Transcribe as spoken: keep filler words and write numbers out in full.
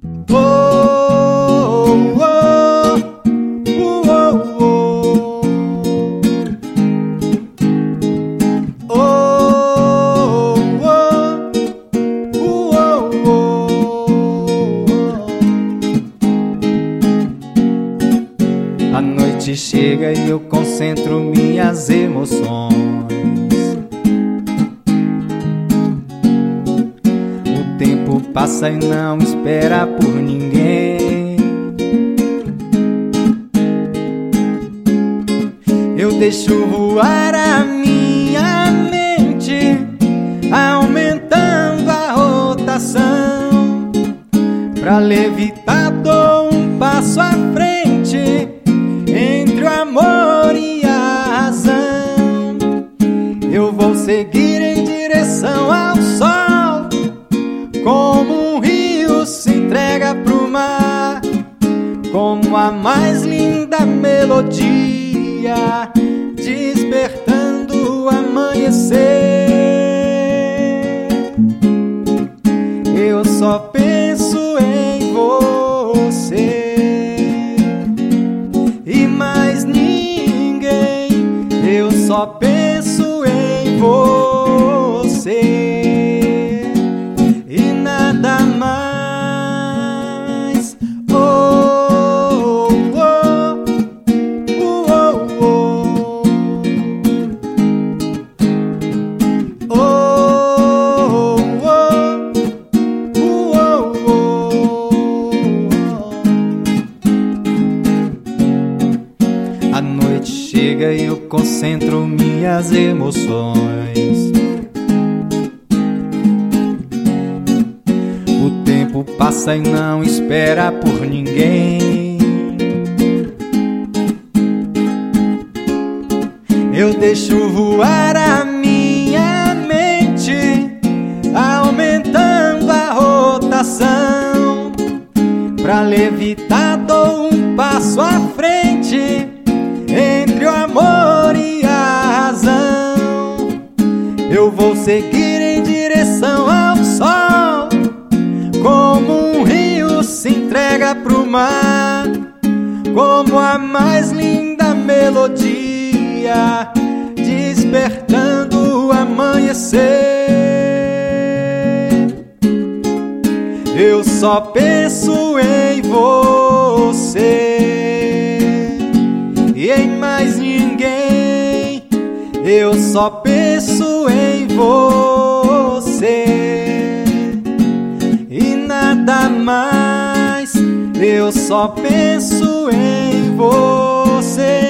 A noite chega e eu concentro minhas emoções. O tempo passa e não espera por ninguém. Eu deixo voar a minha mente, aumentando a rotação. Pra levitar dou um passo à frente, entre o amor e a razão. Eu vou seguir em direção ao sol, como um rio se entrega pro mar, como a mais linda melodia, despertando o amanhecer. Eu só penso em você e mais ninguém. Eu só penso em você e nada mais. Oh, oh, oh, oh, oh, oh, oh, oh, oh. A noite chega e eu concentro minhas emoções. O tempo passa e não espera por ninguém. Eu deixo voar a minha mente, aumentando a rotação. Pra levitar dou um passo à frente, entre o amor e a razão. Eu vou seguir em direção ao sol, como um rio se entrega pro mar, como a mais linda melodia, despertando o amanhecer. Eu só penso em você e em mais ninguém. Eu só penso em você e nada mais. Eu só penso em você.